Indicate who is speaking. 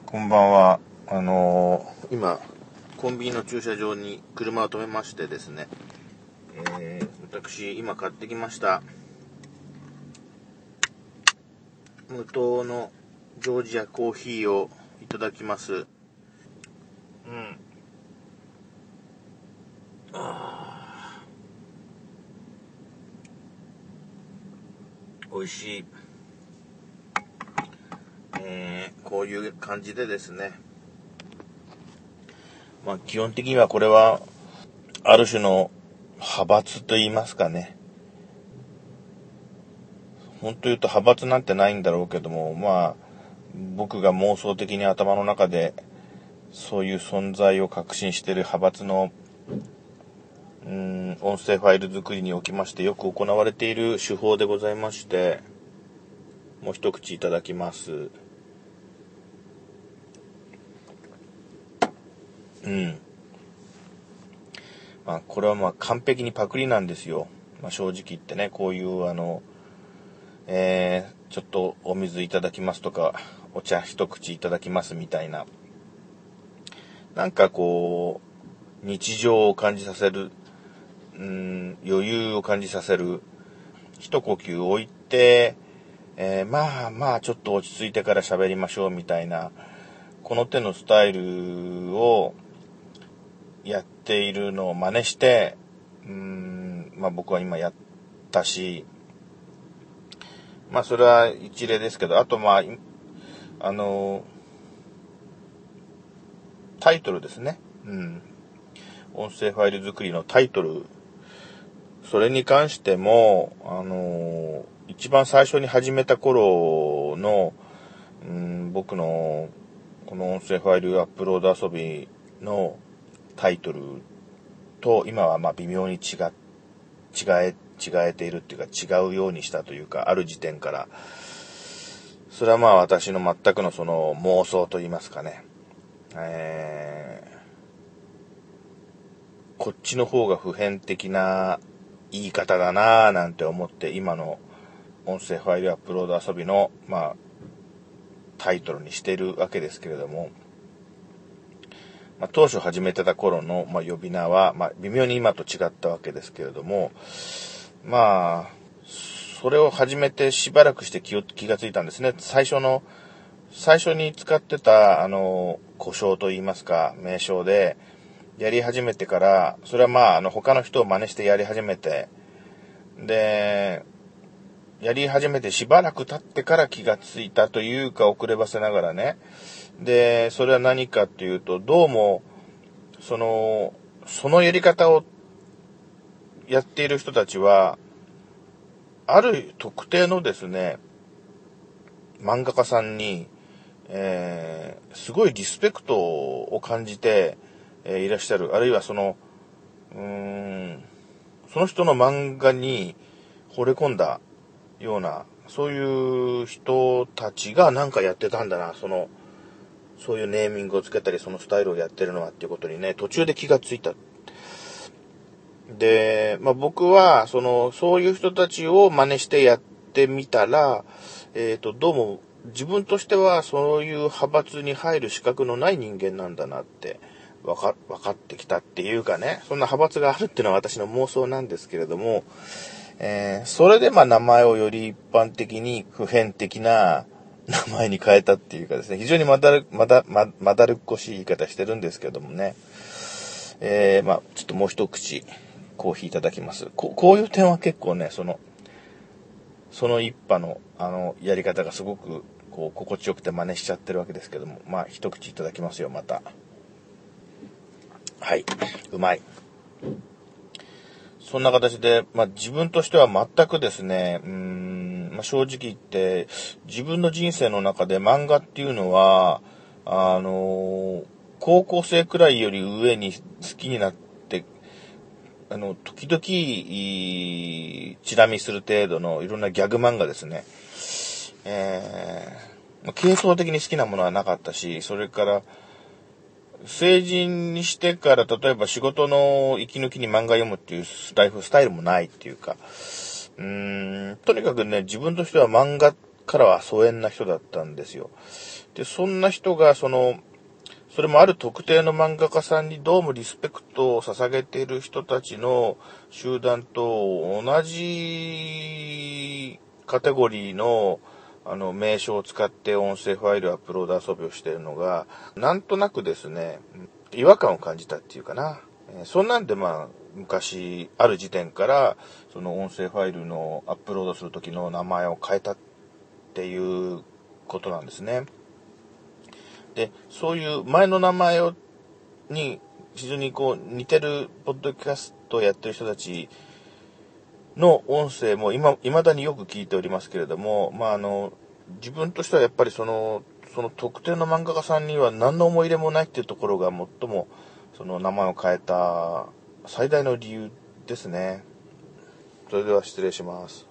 Speaker 1: こんばんは。今コンビニの駐車場に車を止めましてですね、私今買ってきました無糖のジョージアコーヒーをいただきます。美味しい。こういう感じでですね、基本的にはこれはある種の派閥と言いますかね。本当言うと派閥なんてないんだろうけども、僕が妄想的に頭の中でそういう存在を確信している派閥の音声ファイル作りにおきましてよく行われている手法でございまして、もう一口いただきます。これは完璧にパクリなんですよ。正直言ってね、こういうちょっとお水いただきますとか、お茶一口いただきますみたいな、なんかこう日常を感じさせる、余裕を感じさせる、一呼吸置いて、ちょっと落ち着いてから喋りましょうみたいな、この手のスタイルをやっているのを真似して、僕は今やったし、それは一例ですけど、あとタイトルですね。音声ファイル作りのタイトル。それに関しても、一番最初に始めた頃の、僕のこの音声ファイルアップロード遊びのタイトルと今は微妙に違えているっていうか、違うようにしたというか、ある時点から。それは私の全くのその妄想と言いますかね。こっちの方が普遍的な言い方だなぁなんて思って今の音声ファイルアップロード遊びのタイトルにしているわけですけれども、当初始めてた頃の呼び名は微妙に今と違ったわけですけれども、それを始めてしばらくして気がついたんですね。最初に使ってた呼称といいますか名称でやり始めてから、それは他の人を真似してやり始めて、でやり始めてしばらく経ってから気がついたというか、遅ればせながらね。でそれは何かっていうと、どうもそのやり方をやっている人たちはある特定のですね漫画家さんに、すごいリスペクトを感じて、いらっしゃる。あるいはその人の漫画に惚れ込んだような、そういう人たちがなんかやってたんだな、そういうネーミングをつけたり、そのスタイルをやってるのはっていうことにね、途中で気がついた。で、僕はそういう人たちを真似してやってみたら、どうも自分としてはそういう派閥に入る資格のない人間なんだなって分かってきたっていうかね、そんな派閥があるっていうのは私の妄想なんですけれども、それで名前をより一般的に普遍的な名前に変えたっていうかですね、非常にまだるっこしい言い方してるんですけどもね、ちょっともう一口コーヒーいただきます。こういう点は結構ね、その一派のやり方がすごく心地よくて真似しちゃってるわけですけども、一口いただきますよ、また。はい、うまい。そんな形で、自分としては全くですね、正直言って自分の人生の中で漫画っていうのは高校生くらいより上に好きになって、時々チラ見する程度のいろんなギャグ漫画ですね。系統的に好きなものはなかったし、それから成人にしてから例えば仕事の息抜きに漫画読むっていうスタイルもないっていうか、とにかくね、自分としては漫画からは疎遠な人だったんですよ。 で、そんな人が、それもある特定の漫画家さんにどうもリスペクトを捧げている人たちの集団と同じカテゴリーの名称を使って音声ファイルアップロード遊びをしているのが、なんとなくですね、違和感を感じたっていうかな。そんなんで昔ある時点から、その音声ファイルのアップロードするときの名前を変えたっていうことなんですね。で、そういう前の名前に非常に似てるポッドキャストをやってる人たちの音声も未だによく聞いておりますけれども、自分としてはやっぱりその特定の漫画家さんには何の思い入れもないっていうところが最もその名前を変えた最大の理由ですね。それでは失礼します。